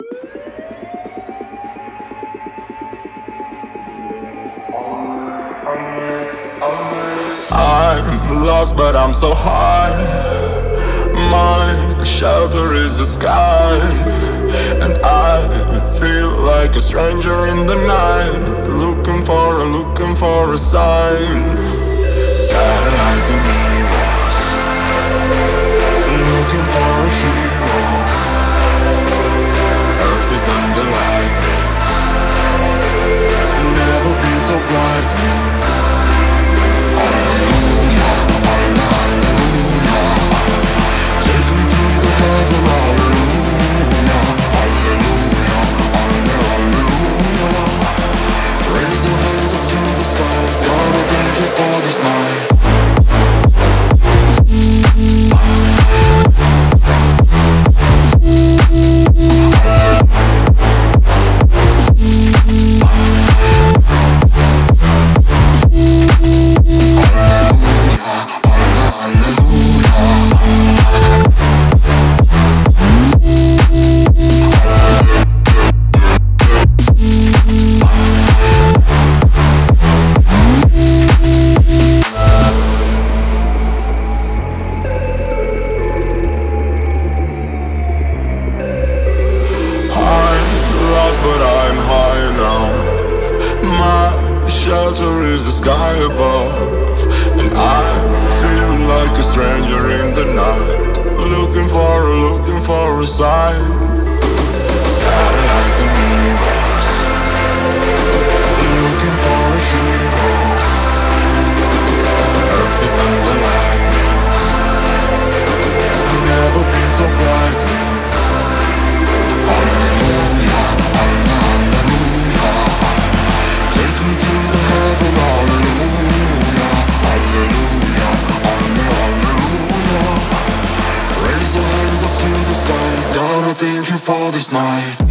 I'm lost, but I'm so high. My shelter is the sky, and I feel like a stranger in the night, looking for a sign. Satellites and mirrors, looking for a hero. Earth is under lightnings, never be so brightening. For this night, shelter is the sky above, and I feel like a stranger in the night, looking for a sign. Satellites and mirrors, looking for a hero. Earth is under lightnings, never be so brightening. Hallelujah, hallelujah. Take me to the heaven, hallelujah, hallelujah, hallelujah. Raise your hands up to the sky, gotta thank you for this night.